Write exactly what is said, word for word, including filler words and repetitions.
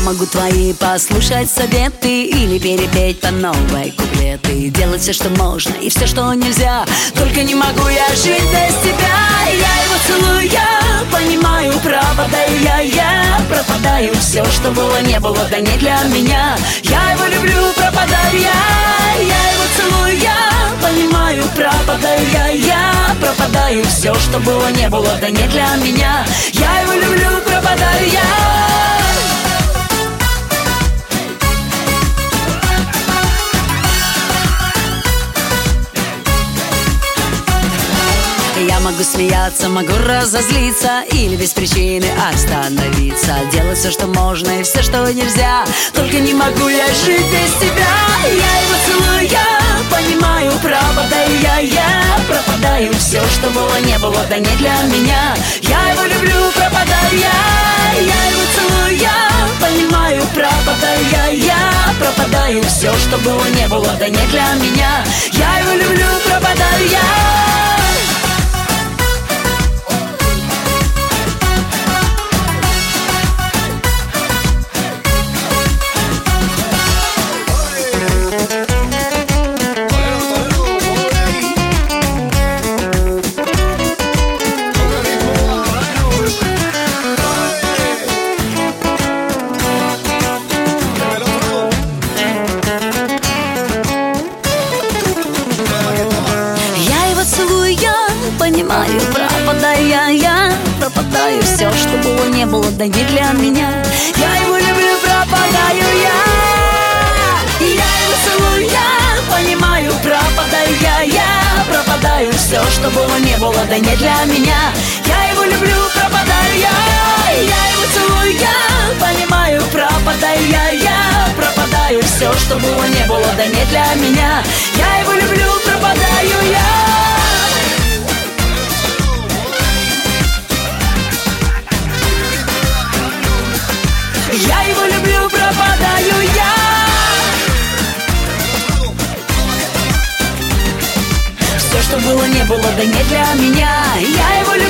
могу твои послушать советы или перепеть по новой куплеты, делать все, что можно и все, что нельзя. Только не могу я жить без тебя. Я его целую, я понимаю, пропадаю я, я пропадаю. Все, что было, не было, да не для меня. Я его люблю, пропадаю я. Я его целую, я понимаю, пропадаю я, я пропадаю. Все, что было, не было, да не для меня. Я его люблю, пропадаю я. Я могу смеяться, могу разозлиться или без причины остановиться, делать все, что можно и все, что нельзя. Только не могу я жить без тебя. Я его целую, я понимаю, пропадаю я, я пропадаю. Все, что было, не было, да не для меня. Я его люблю, пропадаю я. Я его целую, я понимаю, пропадаю я, я пропадаю. Все, что было, не было, да не для меня. Я его люблю, пропадаю я. Понимаю, пропадаю я, я пропадаю. Все, что было, не было, да не для меня. Я его люблю, пропадаю я. Я его целую, я понимаю, пропадаю я, я пропадаю. Все, что было, не было, да не для меня. Я его люблю, пропадаю я. Я его целую, я понимаю, пропадаю я, я пропадаю. Все, что было, не было, да не для меня. Я его люблю, пропадаю я. Я его люблю, пропадаю я. Все, что было, не было, да не для меня. Я его люблю.